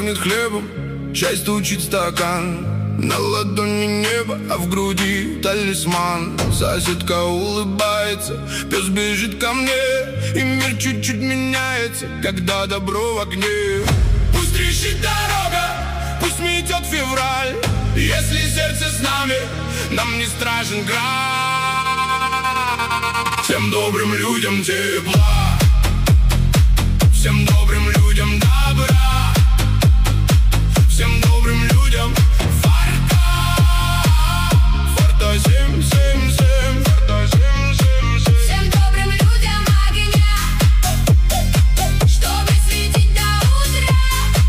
пахнет хлебом, чай стучит стакан. На ладони небо, а в груди талисман. Соседка улыбается, пес бежит ко мне, и мир чуть-чуть меняется, когда добро в огне. Пусть трещит дорога, пусть метет февраль. Если сердце с нами, нам не страшен град. Всем добрым людям тепла, всем добрым людям добра, всем добрым людям фарта. Фарта 777, фарта 777. Всем добрым людям огня, чтобы светить до утра.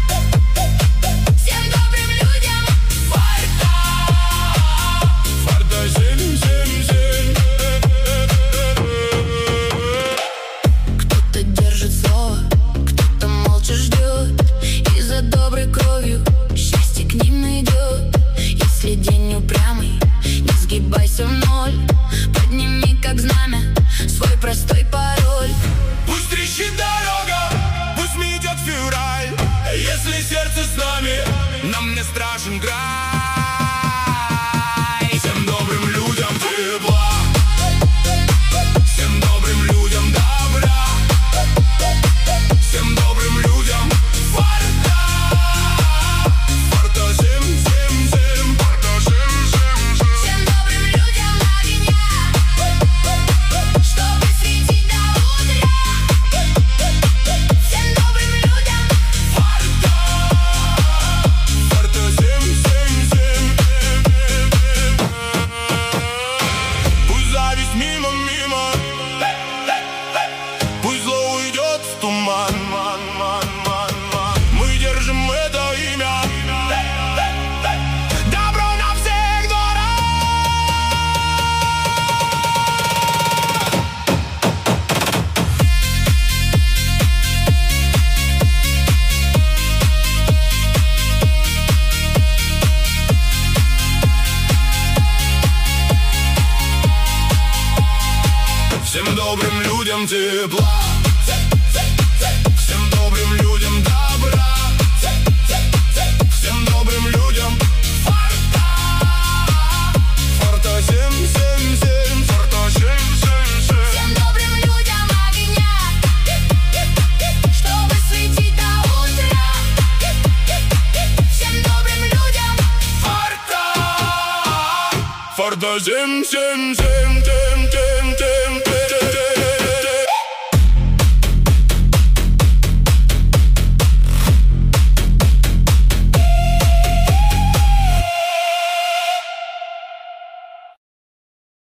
Всем добрым людям фарта. Фарта 777. Кто-то держит слово, кто-то молча ждет, и за доброй кровью счастье к ним идет. Если день упрямый, не сгибайся в ноль, подними как знамя свой простой пароль. Пусть трещит дорога, пусть метет февраль. Если сердце с нами, нам не страшен край. Всем добрым людям тепла, всем добрым людям добра, всем добрым людям фарта. Фарта 777, фарта 777. Всем добрым людям огня, чтобы светить до утра. Всем добрым людям Фарта 777. Пусть зависть мимо, пусть зло уйдет в туман. Мы держим это имя, добро на всех дворах. Всем добрым людям тепла, всем добрым людям добра, всем добрым людям фарта. Фарта 777, фарта 777. Всем добрым людям огня, чтобы светить до утра. Всем добрым людям Фарта 777.